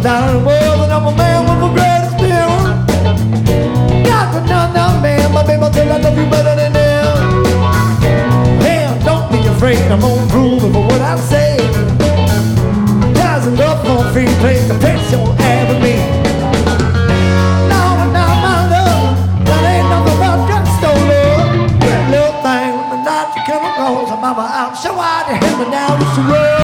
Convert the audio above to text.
down in the world, and I'm a man with a great experience. Got to know, man, my baby, till I love you better than them. Hell, don't be afraid, I'm gonna prove it for what I say. There's enough for a free place to place your have me. No, my love, that ain't nothing but drugstore love. That little thing, the night you come across, mama, I'm so out to him, and now it's the world.